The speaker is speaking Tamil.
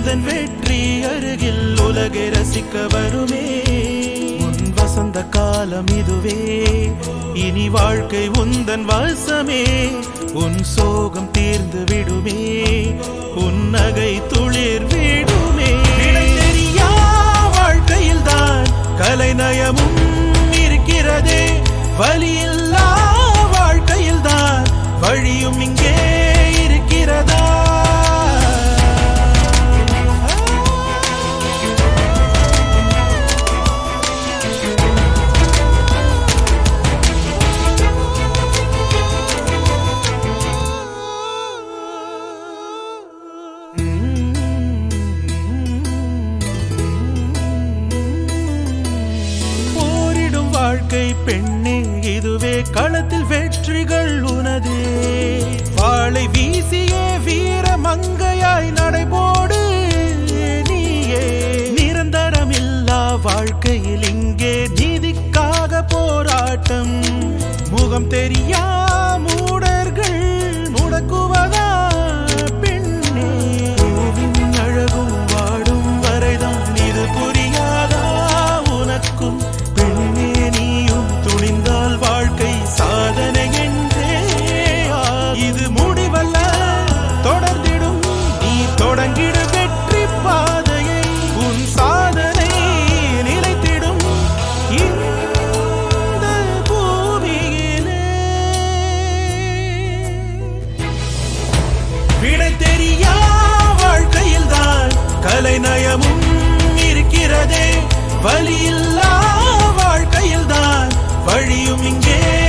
உந்தன் வெற்றி அருகில் உலகை ரசிக்க வருமே. உன் வசந்த காலம் இதுவே, இனி வாழ்க்கை உந்தன் வசமே. உன் சோகம் தீர்ந்து விடுமே, உன் நகை துளிர் விடுமே. தெரியா வாழ்க்கையில் தான் கலைநயமும் இருக்கிறதே. வலியில்லா வாழ்க்கையில் தான் வழியும் இங்கே இருக்கிறதா? வாழ்க்கை பெண்ணே இதுவே, களத்தில் வெற்றிகள் உனதே. வாளை வீசியே வீர மங்கையாய் நடைபோடு நீயே. நிரந்தரமில்லா வாழ்க்கையில் இங்கே நீதிக்காக போராட்டம். முகம் தெரியா மூடர்கள் முடக்குவதா பெண்ணே? பூவின் அழகும் வாடும் வரைதான் இது புரியாதா உனக்கும்? வாழ்க்கை சாதனை என்றே இது முடிவல்ல, தொடர்ந்திடும் நீ தொடங்கிடு வெற்றி பாதையை. உன் சாதனை நிலைத்திடும் இந்த பூமியிலே. விடை தெரியா வாழ்க்கையில் தான் கலைநயமும் இருக்கிறதே. வலியில்லா வாழ்க்கையில் தான் வழியும் இங்கே